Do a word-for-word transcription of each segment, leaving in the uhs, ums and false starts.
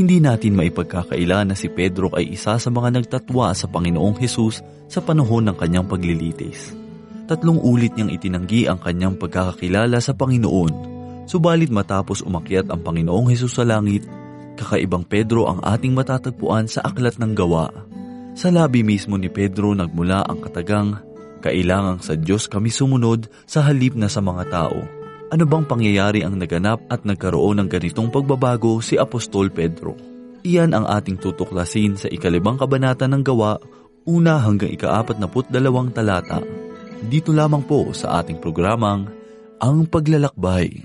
Hindi natin maipagkakaila na si Pedro ay isa sa mga nagtatwa sa Panginoong Hesus sa panahon ng kanyang paglilitis. Tatlong ulit niyang itinanggi ang kanyang pagkakakilala sa Panginoon, subalit matapos umakyat ang Panginoong Hesus sa langit, kakaibang Pedro ang ating matatagpuan sa Aklat ng Gawa. Sa labi mismo ni Pedro nagmula ang katagang, "Kailangang sa Diyos kami sumunod sa halip na sa mga tao." Ano bang pangyayari ang naganap at nagkaroon ng ganitong pagbabago si Apostol Pedro? Iyan ang ating tutuklasin sa ikalibang kabanata ng Gawa, una hanggang ikaapat na put dalawang talata. Dito lamang po sa ating programang, Ang Paglalakbay.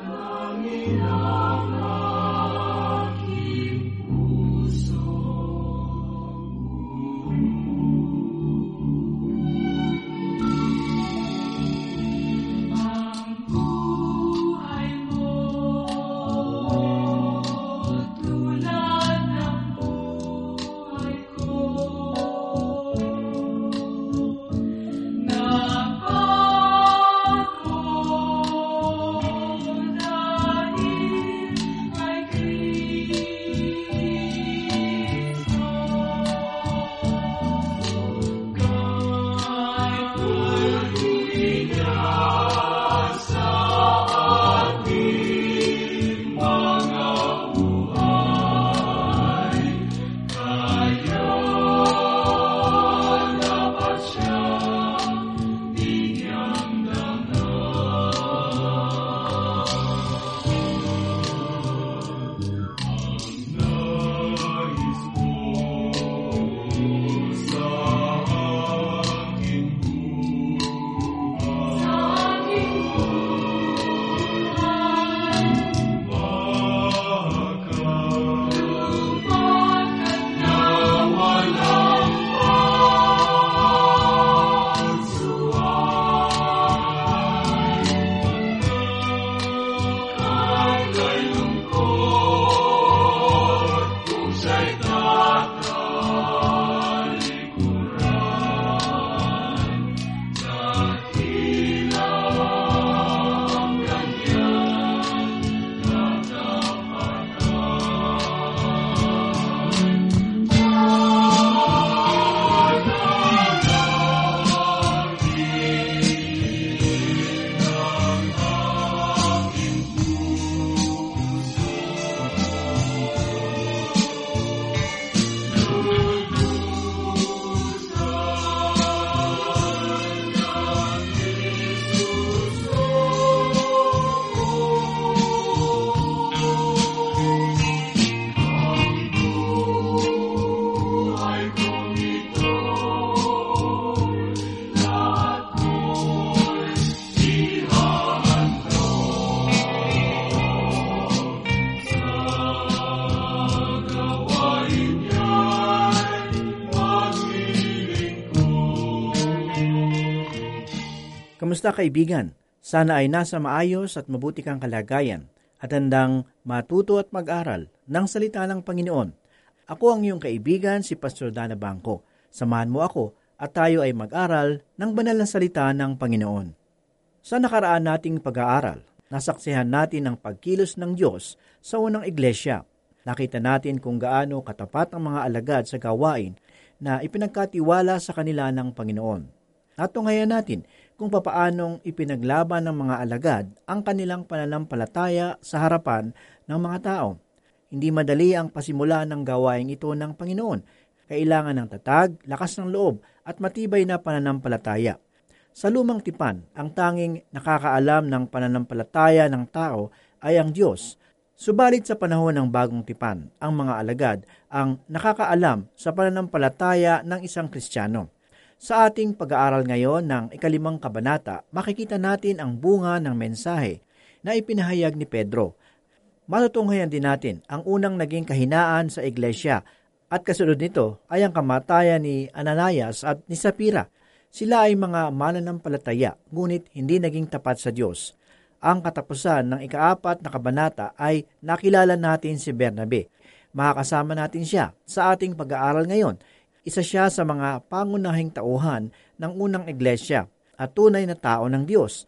Kamusta kaibigan? Sana ay nasa maayos at mabuti kang kalagayan at handang matuto at mag-aral ng salita ng Panginoon. Ako ang iyong kaibigan, si Pastor Dana Bangko. Samahan mo ako at tayo ay mag-aral ng banal na salita ng Panginoon. Sa nakaraan nating pag-aaral, nasaksihan natin ang pagkilos ng Diyos sa unang iglesia. Nakita natin kung gaano katapat ang mga alagad sa gawain na ipinagkatiwala sa kanila ng Panginoon. Natunghayan natin kung papaanong ipinaglaban ng mga alagad ang kanilang pananampalataya sa harapan ng mga tao. Hindi madali ang pasimula ng gawain ito ng Panginoon. Kailangan ng tatag, lakas ng loob at matibay na pananampalataya. Sa lumang tipan, ang tanging nakakaalam ng pananampalataya ng tao ay ang Diyos. Subalit sa panahon ng bagong tipan, ang mga alagad ang nakakaalam sa pananampalataya ng isang Kristiyano. Sa ating pag-aaral ngayon ng ikalimang kabanata, makikita natin ang bunga ng mensahe na ipinahayag ni Pedro. Matutunghayan din natin ang unang naging kahinaan sa iglesia at kasunod nito ay ang kamatayan ni Ananias at ni Sapphira. Sila ay mga mananampalataya, ngunit hindi naging tapat sa Diyos. Ang katapusan ng ikaapat na kabanata ay nakilala natin si Bernabe. Makakasama natin siya sa ating pag-aaral ngayon. Isa siya sa mga pangunahing tauhan ng unang iglesia at tunay na tao ng Diyos.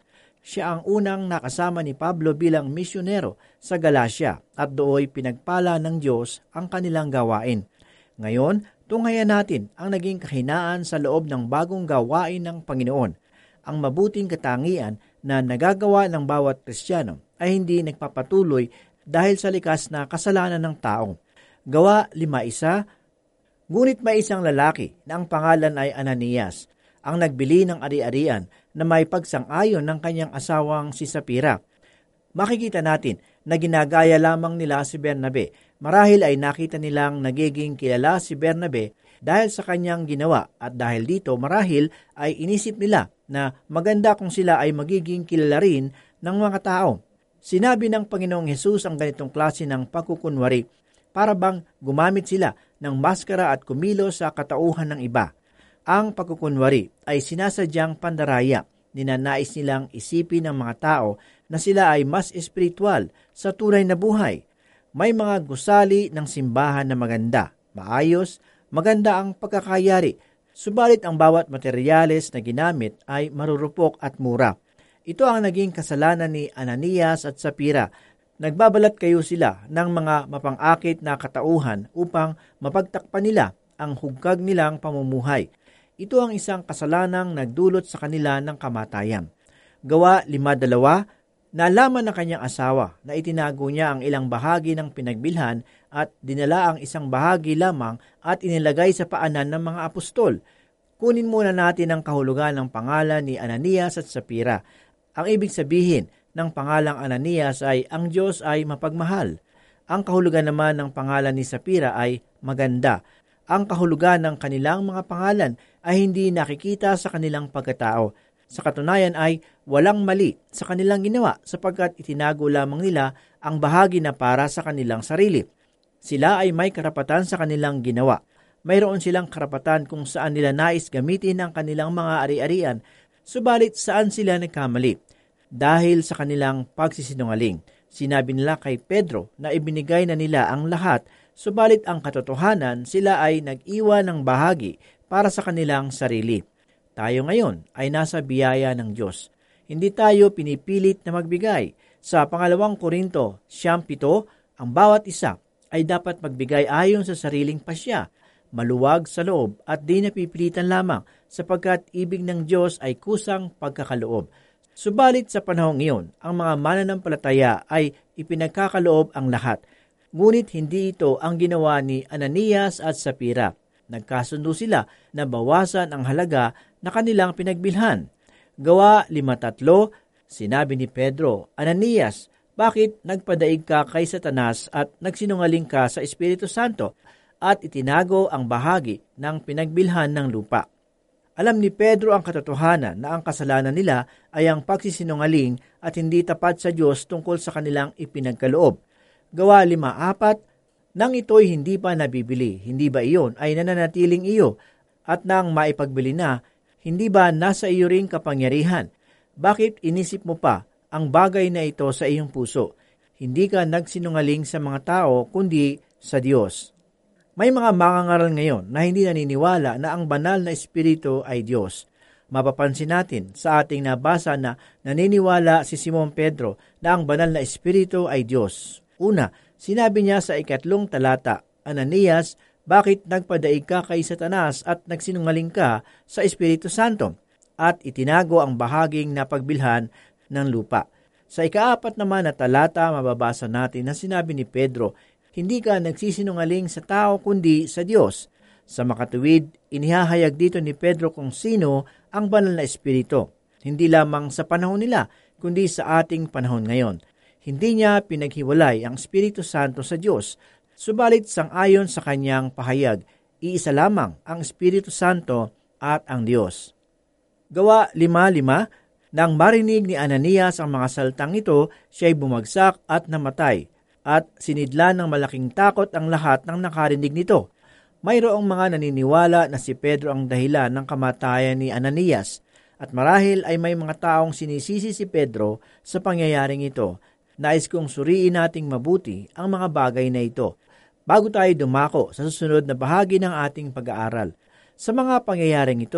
Siya ang unang nakasama ni Pablo bilang misyonero sa Galacia at dooy pinagpala ng Diyos ang kanilang gawain. Ngayon, tunghayan natin ang naging kahinaan sa loob ng bagong gawain ng Panginoon. Ang mabuting katangian na nagagawa ng bawat Kristiyano ay hindi nagpapatuloy dahil sa likas na kasalanan ng tao. Gawa lima isa, ngunit may isang lalaki na ang pangalan ay Ananias, ang nagbili ng ari-arian na may pagsang-ayon ng kanyang asawang si Sapira. Makikita natin na ginagaya lamang nila si Bernabe. Marahil ay nakita nilang nagiging kilala si Bernabe dahil sa kanyang ginawa at dahil dito marahil ay inisip nila na maganda kung sila ay magiging kilala rin ng mga tao. Sinabi ng Panginoong Hesus ang ganitong klase ng pagkukunwari para bang gumamit sila ng maskara at kumilos sa katauhan ng iba. Ang pagkukunwari ay sinasadyang pandaraya. Ninanais nilang isipin ng mga tao na sila ay mas espiritual sa tunay na buhay. May mga gusali ng simbahan na maganda, maayos, maganda ang pagkakayari, subalit ang bawat materyales na ginamit ay marurupok at mura. Ito ang naging kasalanan ni Ananias at Sapira. Nagbabalat kayo sila ng mga mapang-akit na katauhan upang mapagtakpan nila ang hugkag nilang pamumuhay. Ito ang isang kasalanang nagdulot sa kanila ng kamatayan. Gawa lima dalawa, nalaman ng kanyang asawa na itinago niya ang ilang bahagi ng pinagbilhan at dinala ang isang bahagi lamang at inilagay sa paanan ng mga apostol. Kunin muna natin ang kahulugan ng pangalan ni Ananias at Sapira. Ang ibig sabihin ng pangalang Ananias ay ang Diyos ay mapagmahal. Ang kahulugan naman ng pangalan ni Sapira ay maganda. Ang kahulugan ng kanilang mga pangalan ay hindi nakikita sa kanilang pagkatao. Sa katunayan ay walang mali sa kanilang ginawa sapagkat itinago lamang nila ang bahagi na para sa kanilang sarili. Sila ay may karapatan sa kanilang ginawa. Mayroon silang karapatan kung saan nila nais gamitin ang kanilang mga ari-arian, subalit saan sila nagkamali. Dahil sa kanilang pagsisinungaling, sinabi nila kay Pedro na ibinigay na nila ang lahat, subalit ang katotohanan sila ay nag-iwan ng bahagi para sa kanilang sarili. Tayo ngayon ay nasa biyaya ng Diyos. Hindi tayo pinipilit na magbigay. Sa pangalawang Korinto siyam pito, ang bawat isa ay dapat magbigay ayon sa sariling pasya, maluwag sa loob at di napipilitan lamang sapagkat ibig ng Diyos ay kusang pagkakaloob. Subalit sa panahong iyon, ang mga mananampalataya ay ipinagkakaloob ang lahat. Ngunit hindi ito ang ginawa ni Ananias at Sapira. Nagkasundo sila na bawasan ang halaga na kanilang pinagbilhan. Gawa lima tatlo, sinabi ni Pedro, Ananias, bakit nagpadaig ka kay Satanas at nagsinungaling ka sa Espiritu Santo at itinago ang bahagi ng pinagbilhan ng lupa? Alam ni Pedro ang katotohanan na ang kasalanan nila ay ang pagsisinungaling at hindi tapat sa Diyos tungkol sa kanilang ipinagkaloob. Gawa lima apat, nang ito'y hindi pa nabibili, hindi ba iyon ay nananatiling iyo? At nang maipagbili na, hindi ba nasa iyo ring kapangyarihan? Bakit inisip mo pa ang bagay na ito sa iyong puso? Hindi ka nagsinungaling sa mga tao, kundi sa Diyos. May mga mangangaral ngayon na hindi naniniwala na ang banal na espiritu ay Diyos. Mapapansin natin sa ating nabasa na naniniwala si Simon Pedro na ang banal na espiritu ay Diyos. Una, sinabi niya sa ikatlong talata, Ananias, bakit nagpadaig ka kay Satanas at nagsinungaling ka sa Espiritu Santo at itinago ang bahaging napagbilhan ng lupa? Sa ikaapat naman na talata, mababasa natin na sinabi ni Pedro, hindi ka nagsisinungaling sa tao kundi sa Diyos. Sa makatuwid, inihahayag dito ni Pedro kung sino ang banal na espiritu. Hindi lamang sa panahon nila, kundi sa ating panahon ngayon. Hindi niya pinaghiwalay ang Espiritu Santo sa Diyos, subalit sang-ayon sa kanyang pahayag, iisa lamang ang Espiritu Santo at ang Diyos. Gawa lima lima, nang marinig ni Ananias ang mga saltang ito, siya'y bumagsak at namatay. At sinidla ng malaking takot ang lahat ng nakarinig nito. Mayroong mga naniniwala na si Pedro ang dahilan ng kamatayan ni Ananias at marahil ay may mga taong sinisisi si Pedro sa pangyayaring ito. Nais kong suriin nating mabuti ang mga bagay na ito bago tayo dumako sa susunod na bahagi ng ating pag-aaral. Sa mga pangyayaring ito,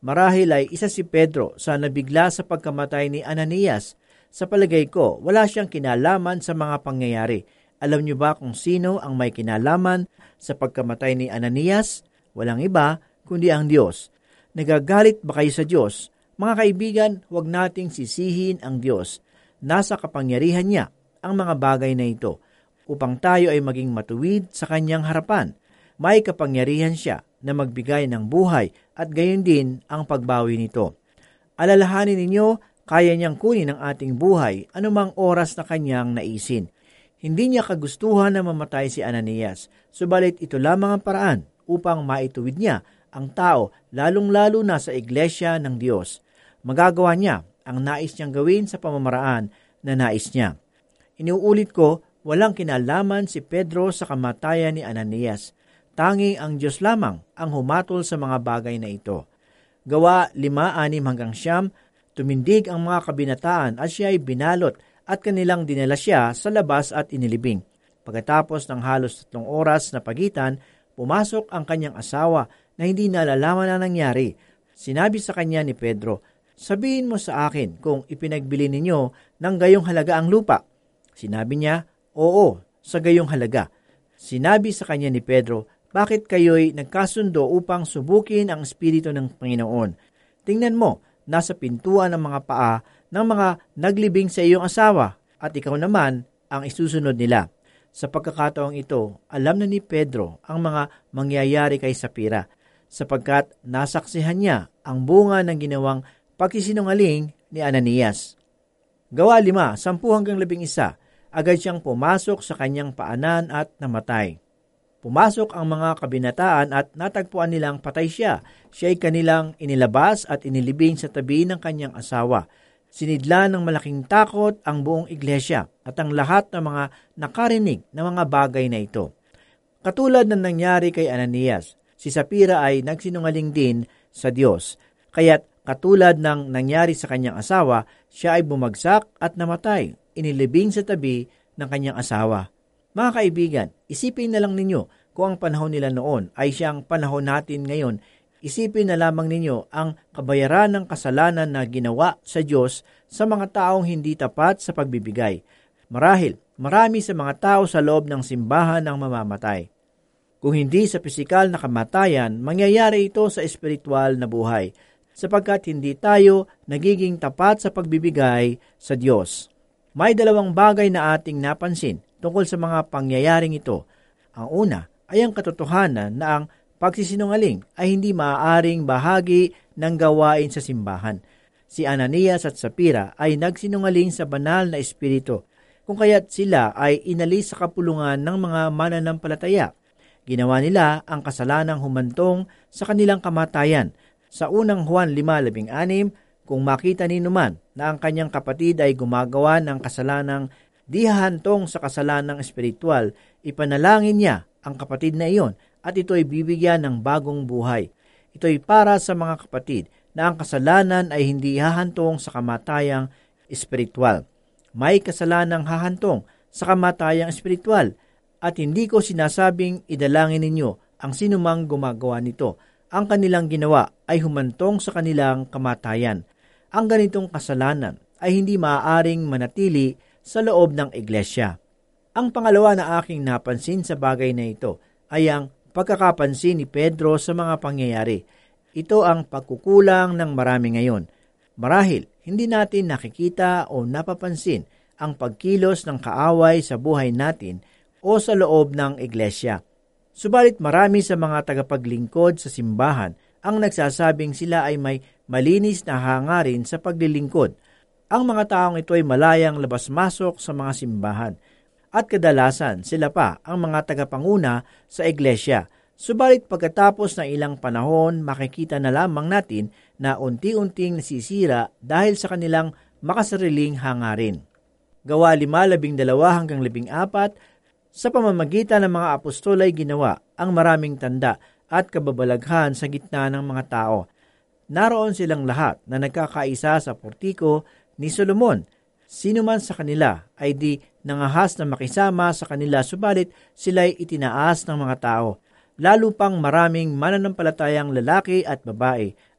Marahil ay isa si Pedro sa nabigla sa pagkamatay ni Ananias. Sa palagay ko, wala siyang kinalaman sa mga pangyayari. Alam niyo ba kung sino ang may kinalaman sa pagkamatay ni Ananias? Walang iba kundi ang Diyos. Nagagalit ba kayo sa Diyos? Mga kaibigan, huwag nating sisihin ang Diyos. Nasa kapangyarihan niya ang mga bagay na ito upang tayo ay maging matuwid sa kanyang harapan. May kapangyarihan siya na magbigay ng buhay at gayon din ang pagbawi nito. Alalahanin ninyo, kaya niyang kunin ang ating buhay anumang oras na kanyang naisin. Hindi niya kagustuhan na mamatay si Ananias, subalit ito lamang ang paraan upang maituwid niya ang tao, lalong-lalo na sa iglesia ng Diyos. Magagawa niya ang nais niyang gawin sa pamamaraan na nais niya. Inuulit ko, walang kinalaman si Pedro sa kamatayan ni Ananias. Tanging ang Diyos lamang ang humatol sa mga bagay na ito. Gawa lima, anim hanggang siyam, tumindig ang mga kabinataan at siya ay binalot at kanilang dinala siya sa labas at inilibing. Pagkatapos ng halos tatlong oras na pagitan, pumasok ang kanyang asawa na hindi nalalaman na nangyari. Sinabi sa kanya ni Pedro, "Sabihin mo sa akin kung ipinagbili ninyo ng gayong halaga ang lupa." Sinabi niya, "Oo, sa gayong halaga." Sinabi sa kanya ni Pedro, "Bakit kayo'y nagkasundo upang subukin ang Espiritu ng Panginoon? Tingnan mo, nasa pintuan ng mga paa ng mga naglibing sa iyong asawa at ikaw naman ang isusunod nila." Sa pagkakataong ito, alam na ni Pedro ang mga mangyayari kay Sapira, sapagkat nasaksihan niya ang bunga ng ginawang pagsisinungaling ni Ananias. Gawa lima, sampu hanggang labing isa, agad siyang pumasok sa kanyang paanan at namatay. Pumasok ang mga kabinataan at natagpuan nilang patay siya. Siya ay kanilang inilabas at inilibing sa tabi ng kanyang asawa. Sinidla ng malaking takot ang buong iglesia at ang lahat ng mga nakarinig ng mga bagay na ito. Katulad ng nangyari kay Ananias, si Sapira ay nagsinungaling din sa Diyos. Kaya't katulad ng nangyari sa kanyang asawa, siya ay bumagsak at namatay, inilibing sa tabi ng kanyang asawa. Mga kaibigan, isipin na lang ninyo kung ang panahon nila noon ay siyang panahon natin ngayon. Isipin na lamang ninyo ang kabayaran ng kasalanan na ginawa sa Diyos sa mga taong hindi tapat sa pagbibigay. Marahil, marami sa mga tao sa loob ng simbahan ang mamamatay. Kung hindi sa pisikal na kamatayan, mangyayari ito sa espiritual na buhay, sapagkat hindi tayo nagiging tapat sa pagbibigay sa Diyos. May dalawang bagay na ating napansin tungkol sa mga pangyayaring ito. Ang una ay ang katotohanan na ang pagsisinungaling ay hindi maaaring bahagi ng gawain sa simbahan. Si Ananias at Sapira ay nagsinungaling sa banal na espiritu, kung kaya't sila ay inalis sa kapulungan ng mga mananampalataya. Ginawa nila ang kasalanang humantong sa kanilang kamatayan. Sa unang Juan lima labing anim, kung makita ni numan na ang kanyang kapatid ay gumagawa ng kasalanang di hahantong sa kasalanang espiritual, ipanalangin niya ang kapatid na iyon at ito'y bibigyan ng bagong buhay. Ito'y para sa mga kapatid na ang kasalanan ay hindi hahantong sa kamatayang espiritual. May kasalanang hahantong sa kamatayang espiritual at hindi ko sinasabing idalangin ninyo ang sinumang gumagawa nito. Ang kanilang ginawa ay humantong sa kanilang kamatayan. Ang ganitong kasalanan ay hindi maaaring manatili sa loob ng iglesia. Ang pangalawa na aking napansin sa bagay na ito ay ang pagkakapansin ni Pedro sa mga pangyayari. Ito ang pagkukulang ng marami ngayon. Marahil, hindi natin nakikita o napapansin ang pagkilos ng kaaway sa buhay natin o sa loob ng iglesia. Subalit marami sa mga tagapaglingkod sa simbahan ang nagsasabing sila ay may malinis na hangarin sa paglilingkod. Ang mga taong ito ay malayang labas-masok sa mga simbahan. At kadalasan sila pa ang mga tagapanguna sa iglesia. Subalit pagkatapos ng ilang panahon, makikita na lamang natin na unti-unting nasisira dahil sa kanilang makasariling hangarin. Gawa lima labing dalawa hanggang labing apat, sa pamamagitan ng mga apostol ay ginawa ang maraming tanda at kababalaghan sa gitna ng mga tao. Naroon silang lahat na nagkakaisa sa portiko ni Solomon. Sino man sa kanila ay di nangahas na makisama sa kanila, subalit sila'y itinaas ng mga tao. Lalo pang maraming mananampalatayang lalaki at babae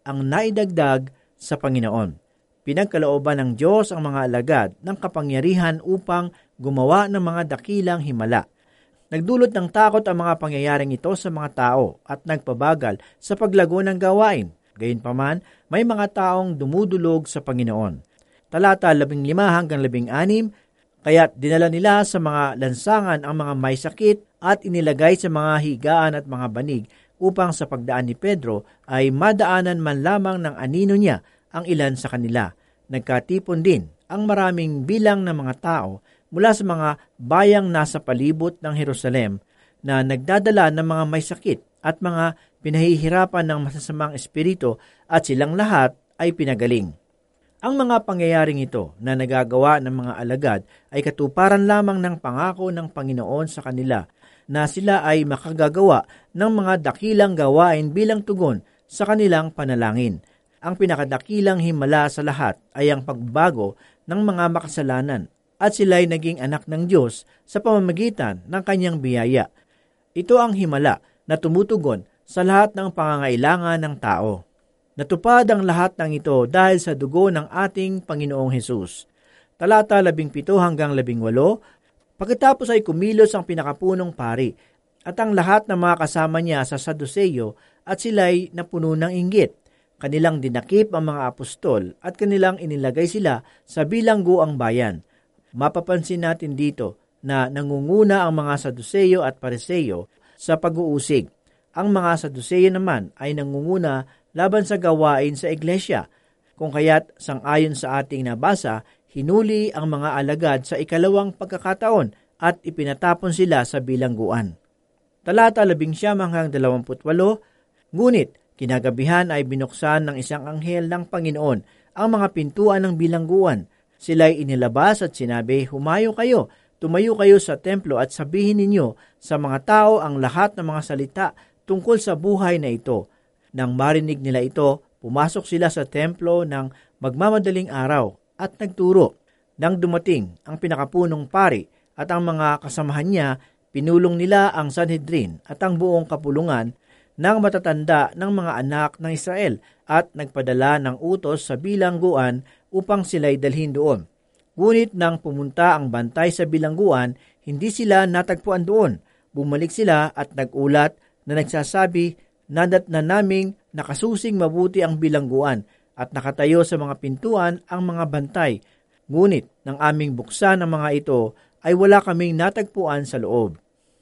ang naidagdag sa Panginoon. Pinagkalooban ng Diyos ang mga alagad ng kapangyarihan upang gumawa ng mga dakilang himala. Nagdulot ng takot ang mga pangyayaring ito sa mga tao at nagpabagal sa paglago ng gawain. Gayunpaman, may mga taong dumudulog sa Panginoon. Talata labing lima hanggang labing anim, kaya't dinala nila sa mga lansangan ang mga may sakit at inilagay sa mga higaan at mga banig upang sa pagdaan ni Pedro ay madaanan man lamang ng anino niya ang ilan sa kanila. Nagkatipon din ang maraming bilang ng mga tao mula sa mga bayang nasa palibot ng Jerusalem na nagdadala ng mga may sakit at mga pinahihirapan ng masasamang espiritu at silang lahat ay pinagaling. Ang mga pangyayaring ito na nagagawa ng mga alagad ay katuparan lamang ng pangako ng Panginoon sa kanila na sila ay makagagawa ng mga dakilang gawain bilang tugon sa kanilang panalangin. Ang pinakadakilang himala sa lahat ay ang pagbago ng mga makasalanan at sila'y naging anak ng Diyos sa pamamagitan ng kanyang biyaya. Ito ang himala na tumutugon sa lahat ng pangangailangan ng tao. Natupad ang lahat ng ito dahil sa dugo ng ating Panginoong Hesus. Talata labing pito hanggang labing walo, pagkatapos ay kumilos ang pinakapunong pari at ang lahat ng mga kasama niya sa Saduseyo at sila'y napuno ng inggit. Kanilang dinakip ang mga apostol at kanilang inilagay sila sa bilangguang bayan. Mapapansin natin dito na nangunguna ang mga Saduseyo at Pariseyo sa pag-uusig. Ang mga Saduseyo naman ay nangunguna laban sa gawain sa iglesia, kung kaya't sang-ayon sa ating nabasa, hinuli ang mga alagad sa ikalawang pagkakataon at ipinatapon sila sa bilangguan. Talata labing siyam hanggang dalawamput walo, ngunit kinagabihan ay binuksan ng isang anghel ng Panginoon ang mga pintuan ng bilangguan. Sila'y inilabas at sinabi, "Humayo kayo, tumayo kayo sa templo at sabihin ninyo sa mga tao ang lahat ng mga salita tungkol sa buhay na ito." Nang marinig nila ito, pumasok sila sa templo ng magmamadaling araw at nagturo. Nang dumating ang pinakapunong pari at ang mga kasamahan niya, pinulong nila ang Sanhedrin at ang buong kapulungan ng matatanda ng mga anak ng Israel at nagpadala ng utos sa bilangguan upang sila'y dalhin doon. Ngunit nang pumunta ang bantay sa bilangguan, hindi sila natagpuan doon. Bumalik sila at nagulat na nagsasabi, "Nadat na naming nakasusing mabuti ang bilangguan at nakatayo sa mga pintuan ang mga bantay. Ngunit nang aming buksan ang mga ito ay wala kaming natagpuan sa loob."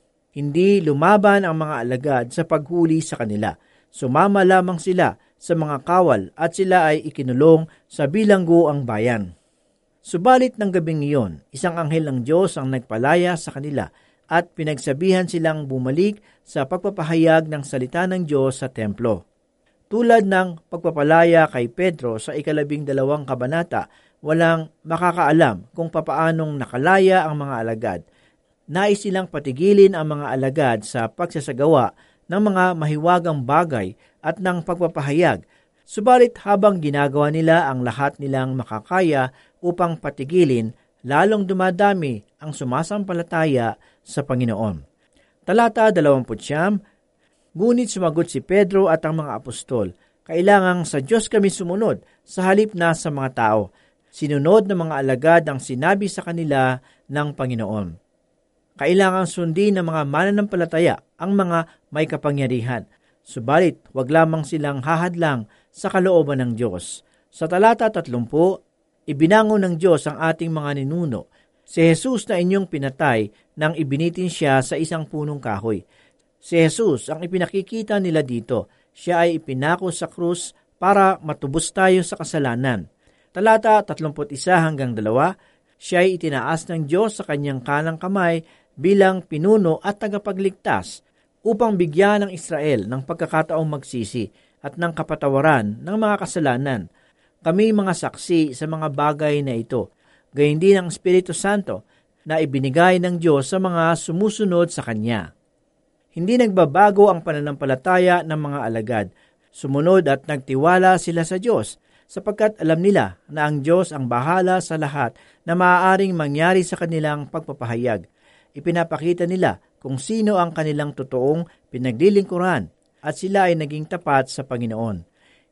Hindi lumaban ang mga alagad sa paghuli sa kanila. Sumama lamang sila sa mga kawal at sila ay ikinulong sa bilangguang bayan. Subalit ng gabing iyon, isang anghel ng Diyos ang nagpalaya sa kanila at pinagsabihan silang bumalik sa pagpapahayag ng salita ng Diyos sa templo. Tulad ng pagpapalaya kay Pedro sa ikalabing dalawang kabanata, walang makakaalam kung papaanong nakalaya ang mga alagad. Nais silang patigilin ang mga alagad sa pagsasagawa ng mga mahiwagang bagay at ng pagpapahayag. Subalit habang ginagawa nila ang lahat nilang makakaya upang patigilin, lalong dumadami ang sumasampalataya sa Panginoon. Talata dalawampu't siyam, ngunit sumagot si Pedro at ang mga apostol, "Kailangang sa Diyos kami sumunod sa halip na sa mga tao." Sinunod ng mga alagad ang sinabi sa kanila ng Panginoon. Kailangang sundin ng mga mananampalataya ang mga may kapangyarihan, subalit wag lamang silang hahadlang sa kalooban ng Diyos. Sa talata tatlumpu, ibinangon ng Diyos ang ating mga ninuno, si Jesus na inyong pinatay nang ibinitin siya sa isang punong kahoy. Si Jesus ang ipinakikita nila dito. Siya ay ipinako sa krus para matubos tayo sa kasalanan. Talata tatlumput isa hanggang dalawa, siya ay itinaas ng Diyos sa kanyang kanang kamay bilang pinuno at tagapagligtas upang bigyan ng Israel ng pagkakataong magsisi at ng kapatawaran ng mga kasalanan. Kami mga saksi sa mga bagay na ito, gayon din ang Espiritu Santo na ibinigay ng Diyos sa mga sumusunod sa Kanya. Hindi nagbabago ang pananampalataya ng mga alagad. Sumunod at nagtiwala sila sa Diyos sapagkat alam nila na ang Diyos ang bahala sa lahat na maaaring mangyari sa kanilang pagpapahayag. Ipinapakita nila kung sino ang kanilang totoong pinaglilingkuran at sila ay naging tapat sa Panginoon.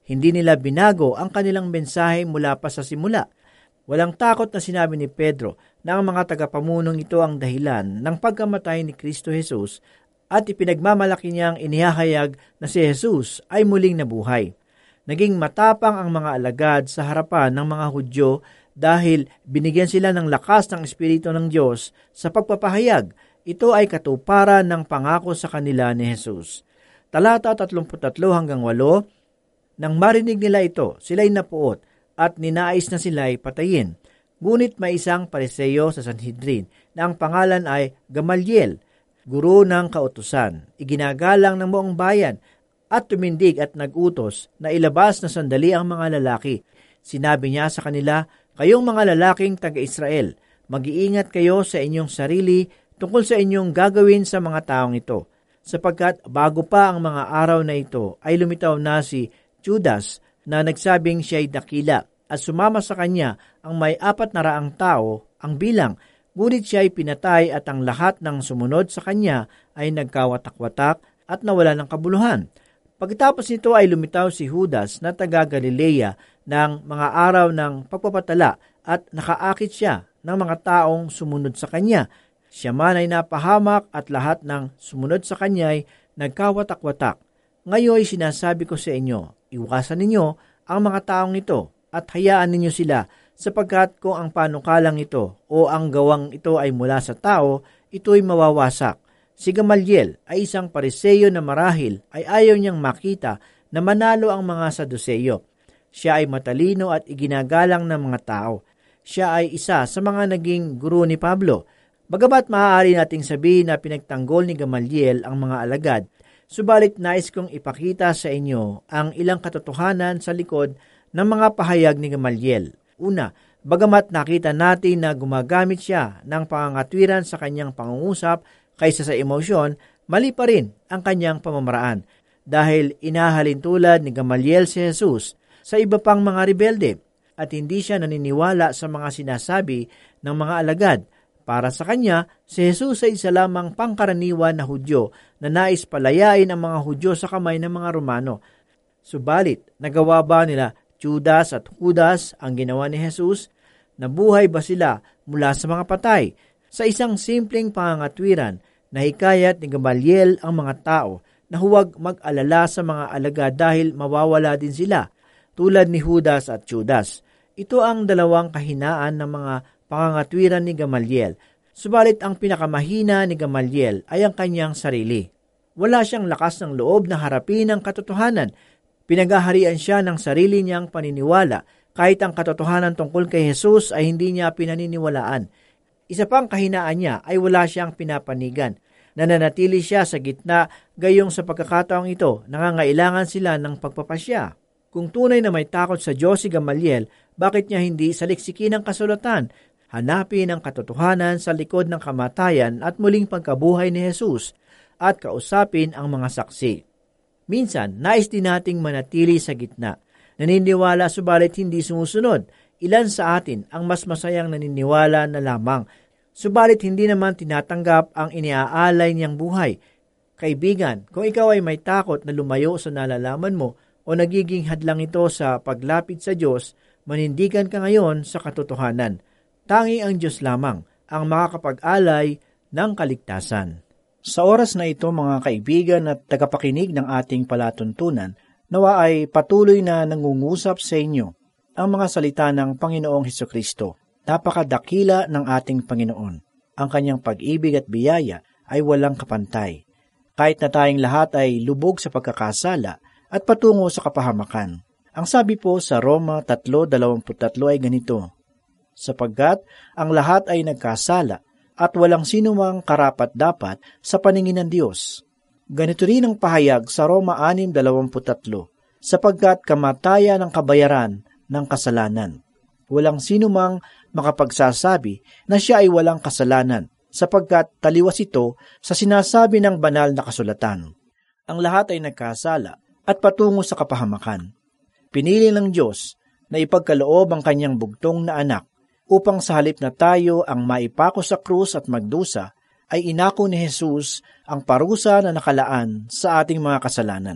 Hindi nila binago ang kanilang mensahe mula pa sa simula. Walang takot na sinabi ni Pedro na ang mga tagapamunong ito ang dahilan ng pagkamatay ni Kristo Jesus at ipinagmamalaki niyang inihahayag na si Jesus ay muling nabuhay. Naging matapang ang mga alagad sa harapan ng mga Hudyo dahil binigyan sila ng lakas ng Espiritu ng Diyos sa pagpapahayag. Ito ay katuparan ng pangako sa kanila ni Jesus. Talata thirty-three hanggang eight, nang marinig nila ito, sila'y napuot at ninais na sila'y patayin. Ngunit may isang Pariseo sa Sanhedrin na ang pangalan ay Gamaliel, guro ng kautusan, iginagalang ng buong bayan at tumindig at nagutos na ilabas na sandali ang mga lalaki. Sinabi niya sa kanila, "Kayong mga lalaking taga-Israel, mag-iingat kayo sa inyong sarili tungkol sa inyong gagawin sa mga taong ito, sapagkat bago pa ang mga araw na ito ay lumitaw na si Judas na nagsabing siya'y dakila at sumama sa kanya ang may apat na raang tao ang bilang, ngunit siya'y pinatay at ang lahat ng sumunod sa kanya ay nagkawatak-watak at nawala ng kabuluhan. Pagkatapos nito ay lumitaw si Judas na taga Galilea ng mga araw ng pagpapatala at nakaakit siya ng mga taong sumunod sa kanya. Siya man ay napahamak at lahat ng sumunod sa kanya ay nagkawatak-watak. Ngayon sinasabi ko sa inyo, iwasan ninyo ang mga taong ito at hayaan ninyo sila, sapagkat kung ang panukalang ito o ang gawang ito ay mula sa tao, ito'y mawawasak. Si Gamaliel ay isang Pariseo na marahil ay ayaw niyang makita na manalo ang mga Saduseyo. Siya ay matalino at iginagalang ng mga tao. Siya ay isa sa mga naging guro ni Pablo. Bagamat maaari nating sabihin na pinagtanggol ni Gamaliel ang mga alagad, subalit nais kong ipakita sa inyo ang ilang katotohanan sa likod ng mga pahayag ni Gamaliel. Una, bagamat nakita natin na gumagamit siya ng pangangatwiran sa kanyang pangungusap kaysa sa emosyon, mali pa rin ang kanyang pamamaraan dahil inahalin tulad ni Gamaliel si Jesus sa iba pang mga rebelde at hindi siya naniniwala sa mga sinasabi ng mga alagad. Para sa kanya, si Jesus ay isa lamang pangkaraniwan na Hudyo na nais palayain ang mga Hudyo sa kamay ng mga Romano. Subalit, nagawa ba nila Judas at Judas ang ginawa ni Jesus? Nabuhay ba sila mula sa mga patay? Sa isang simpleng pangangatwiran, nahikayat ni Gamaliel ang mga tao na huwag mag-alala sa mga alagad dahil mawawala din sila, tulad ni Judas at Judas. Ito ang dalawang kahinaan ng mga pangangatwiran ni Gamaliel. Subalit ang pinakamahina ni Gamaliel ay ang kanyang sarili. Wala siyang lakas ng loob na harapin ang katotohanan. Pinagaharian siya ng sarili niyang paniniwala kahit ang katotohanan tungkol kay Jesus ay hindi niya pinaniniwalaan. Isa pang kahinaan niya ay wala siyang pinapanigan. Nananatili siya sa gitna gayong sa pagkakataong ito, nangangailangan sila ng pagpapasya. Kung tunay na may takot sa Diyos si Gamaliel, bakit niya hindi saliksikin ang kasulatan? Hanapin ang katotohanan sa likod ng kamatayan at muling pagkabuhay ni Jesus at kausapin ang mga saksi. Minsan, nais din nating manatili sa gitna. Naniniwala subalit hindi sumusunod. Ilan sa atin ang mas masayang naniniwala na lamang, subalit hindi naman tinatanggap ang iniaalay niyang buhay. Kaibigan, kung ikaw ay may takot na lumayo sa nalalaman mo o nagiging hadlang ito sa paglapit sa Diyos, manindigan ka ngayon sa katotohanan. Tangi ang Diyos lamang ang makakapag-alay ng kaligtasan. Sa oras na ito, mga kaibigan at tagapakinig ng ating palatuntunan, nawa ay patuloy na nangungusap sa inyo ang mga salita ng Panginoong Hesukristo. Napakadakila ng ating Panginoon. Ang kanyang pag-ibig at biyaya ay walang kapantay. Kahit na tayong lahat ay lubog sa pagkakasala at patungo sa kapahamakan. Ang sabi po sa Roma three twenty-three ay ganito, sapagkat ang lahat ay nagkasala at walang sinumang karapat-dapat sa paningin ng Diyos. Ganito rin ang pahayag sa Roma six twenty-three, sapagkat kamatayan ang kabayaran ng kasalanan. Walang sinumang makapagsasabi na siya ay walang kasalanan, sapagkat taliwas ito sa sinasabi ng banal na kasulatan. Ang lahat ay nagkasala at patungo sa kapahamakan. Pinili ng Diyos na ipagkaloob ang kanyang bugtong na anak upang sa halip na tayo ang maipako sa krus at magdusa, ay inako ni Jesus ang parusa na nakalaan sa ating mga kasalanan.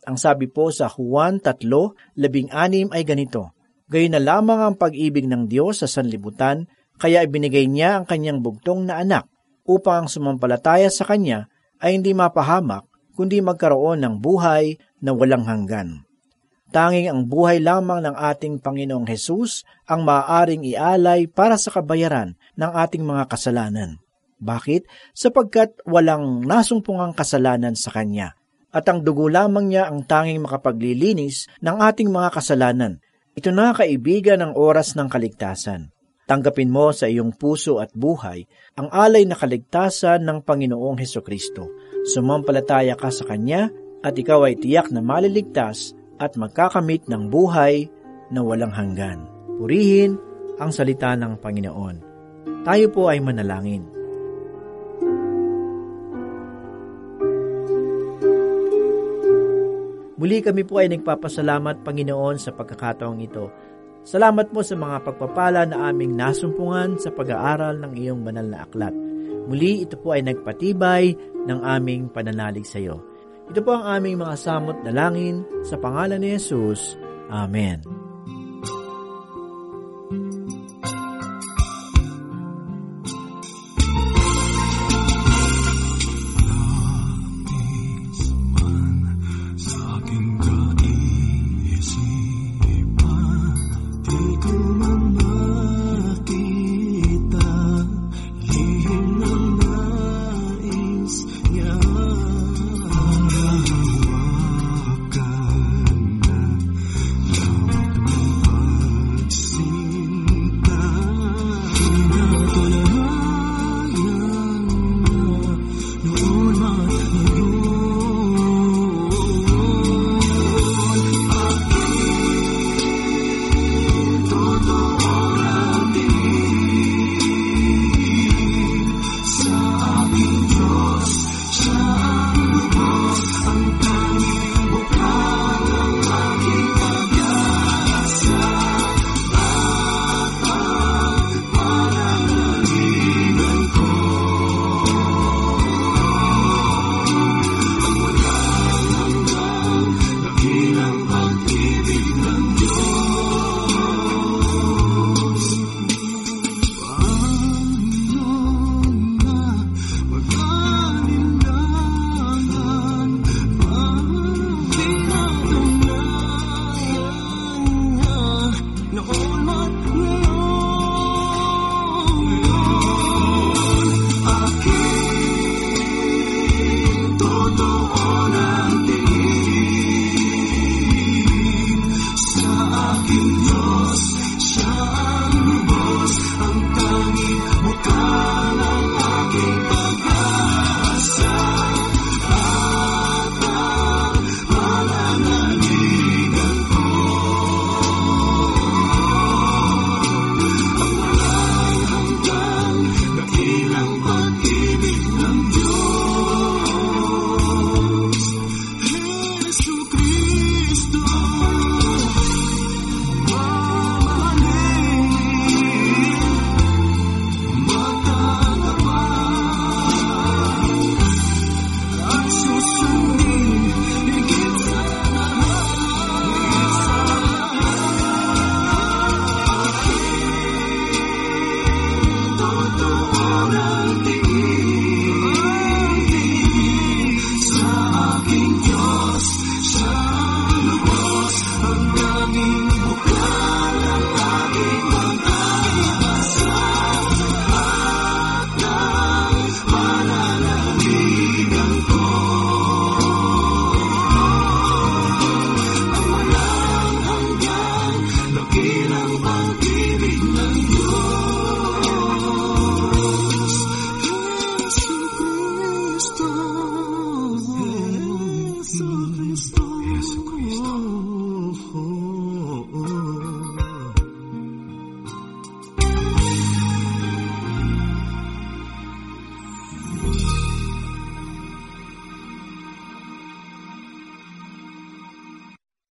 Ang sabi po sa Juan three labing-anim ay ganito, "Gayon na lamang ang pag-ibig ng Diyos sa sanlibutan, kaya ibinigay niya ang kanyang bugtong na anak, upang ang sumampalataya sa kanya ay hindi mapahamak, kundi magkaroon ng buhay na walang hanggan." Tanging ang buhay lamang ng ating Panginoong Hesus ang maaaring ialay para sa kabayaran ng ating mga kasalanan. Bakit? Sapagkat walang nasumpungang kasalanan sa Kanya. At ang dugo lamang niya ang tanging makapaglilinis ng ating mga kasalanan. Ito na, kaibigan, ang oras ng kaligtasan. Tanggapin mo sa iyong puso at buhay ang alay na kaligtasan ng Panginoong Hesukristo. Sumampalataya ka sa Kanya at ikaw ay tiyak na maliligtas at magkakamit ng buhay na walang hanggan. Purihin ang salita ng Panginoon. Tayo po ay manalangin. Muli kami po ay nagpapasalamat, Panginoon, sa pagkakataong ito. Salamat mo sa mga pagpapala na aming nasumpungan sa pag-aaral ng iyong banal na aklat. Muli, ito po ay nagpatibay ng aming pananalig sa iyo. Ito po ang aming mga samot dalangin sa pangalan ni Jesus. Amen.